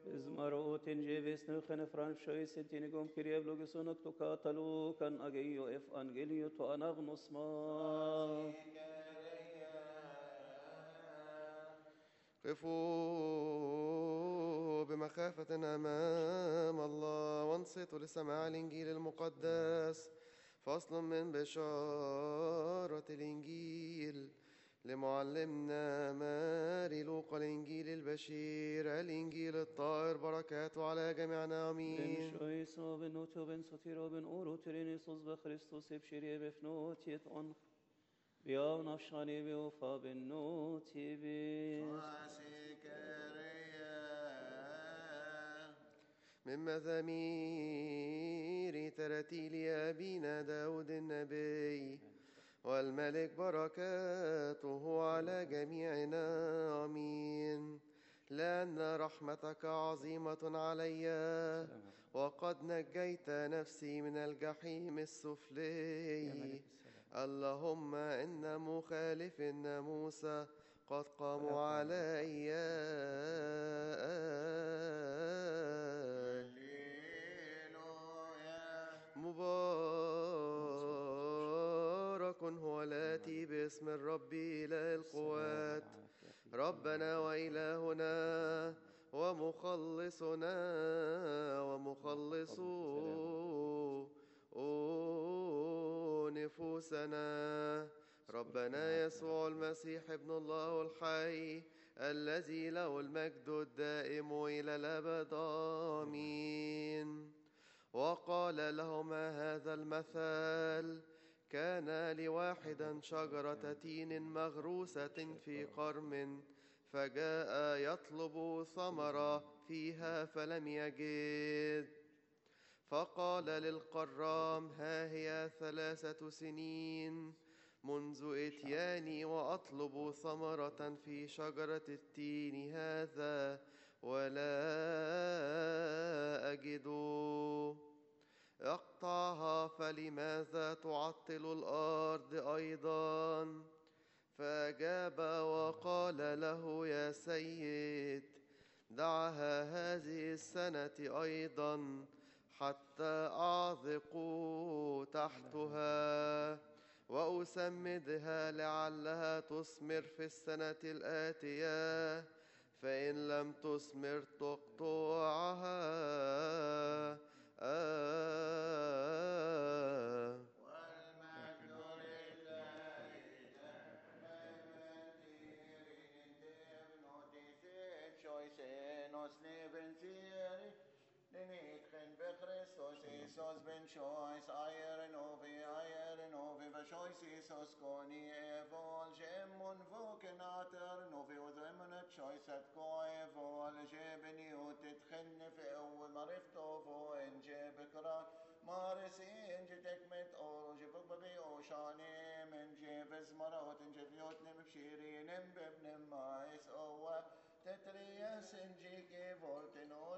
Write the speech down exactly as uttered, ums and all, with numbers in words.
Zmaro tingevis nuchen franchoi sentinigum kirie vlogisonok to katalu kan ageio ef angelio to anagnos ma. قفوا بمخافة أمام الله وانصتوا لسماع الإنجيل المقدس. فصل من بشارة الإنجيل لمعلمنا ماري لوقا الإنجيل البشير الإنجيل الطاهر بركاته على جميعنا آمين. Ben shoiso ben noto ben sotiro ben oro tirinisos be Christos ebshiri befnot yet on. Biav nafshani beofa ben noti be. من مزامير ترتيل أبينا داود النبي والملك بركاته على جميعنا آمين. لأن رحمتك عظيمة علي وقد نجيت نفسي من الجحيم السفلي. اللهم إن مخالف الناموس قد قاموا علي. مبارك هو الآتي باسم الرب إله القوات ربنا وإلهنا ومخلصنا ومخلص نفوسنا ربنا يسوع المسيح ابن الله الحي الذي له المجد الدائم إلى الأبد آمين. وقال لهما هذا المثل: كان لواحدا شجرة تين مغروسة في قرم فجاء يطلب ثمرة فيها فلم يجد، فقال للقرام: ها هي ثلاثة سنين منذ إتياني وأطلب ثمرة في شجرة التين هذا ولا أجد، اقطعها فلماذا تعطل الأرض أيضا؟ فأجاب وقال له: يا سيد، دعها هذه السنة أيضا حتى أعذق تحتها وأسمدها لعلها تثمر في السنة الآتية، فإن لم تثمر تقطعها. آه. Nitchen bechristos Isos ben choice iron ovi iron ovi vashois Isos koni evol jemun vokenater novi udremunet choice at ko evol jebeni utit khenne fe o marifto vo enje bekra marisi enje tekmet oro jebuk babi o shanim enje vezmarot enje viot nem shirin em bebnem mais owa تترياس انجيكي فولتنو